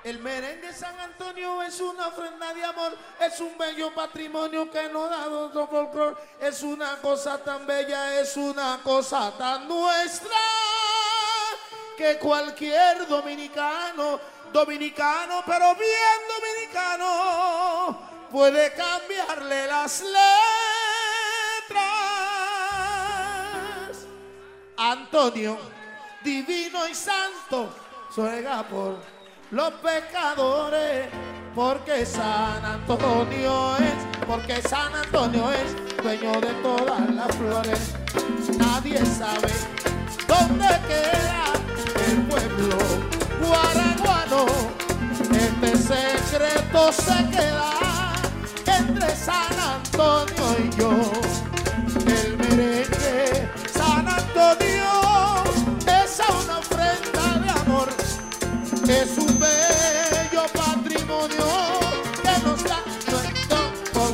El merengue San Antonio es una ofrenda de amor, es un bello patrimonio que nos da otro folclor. Es una cosa tan bella, es una cosa tan nuestra, que cualquier dominicano, pero bien dominicano, puede cambiarle las letras. Antonio, divino y santo, ruega por los pecadores, porque San Antonio es dueño de todas las flores. Nadie sabe dónde queda el pueblo guaraguano. Este secreto se queda entre San Antonio y yo. El merengue San Antonio es una ofrenda de amor, es un bello patrimonio que nos da nuestro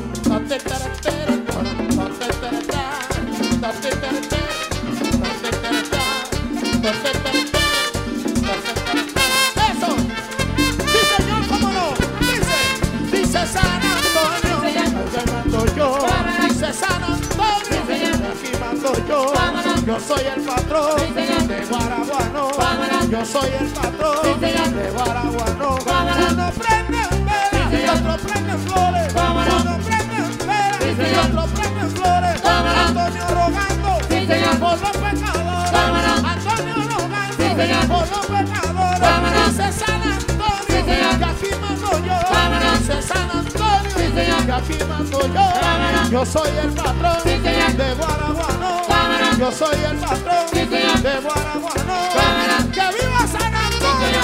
eso. Sí, señor, cómo no. Dice San Antonio, aquí mando yo. Dice San Antonio, aquí mando yo. Yo soy el patrón de Guaraguano. Yo soy el patrón de Guaraguano. Uno prende velas y otro prende flores. Uno prende velas y otro prende flores. Antonio rogando por los pecadores. Antonio rogando por los pecadores. Dice San Antonio, que aquí mando yo. Dice San Antonio, que aquí mando yo. Yo soy el patrón de Guaraguano. Yo soy el patrón de Guaraguano. ¡Que viva San Antonio!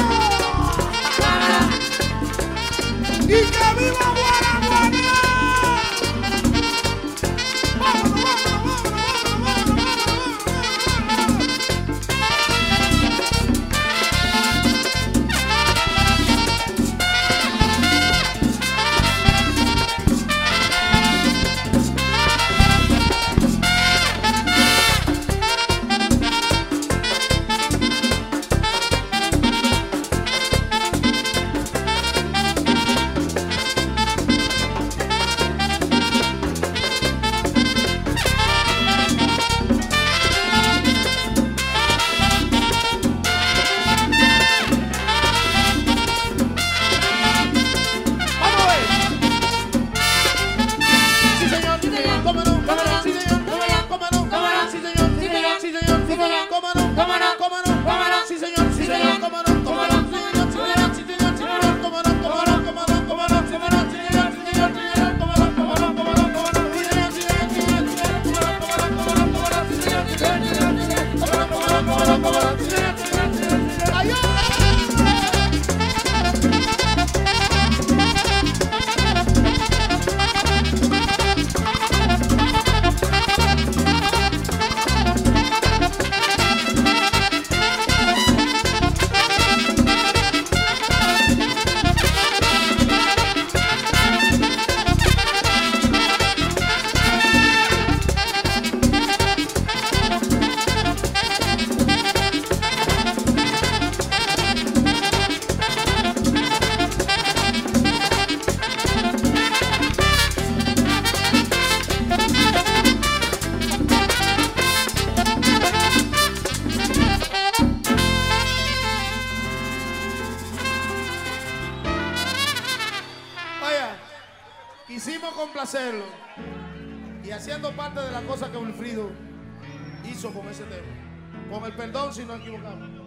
¡Y que viva Guaraguano! Quisimos complacerlo y haciendo parte de la cosa que Wilfrido hizo con ese tema. Con el perdón si nos equivocamos.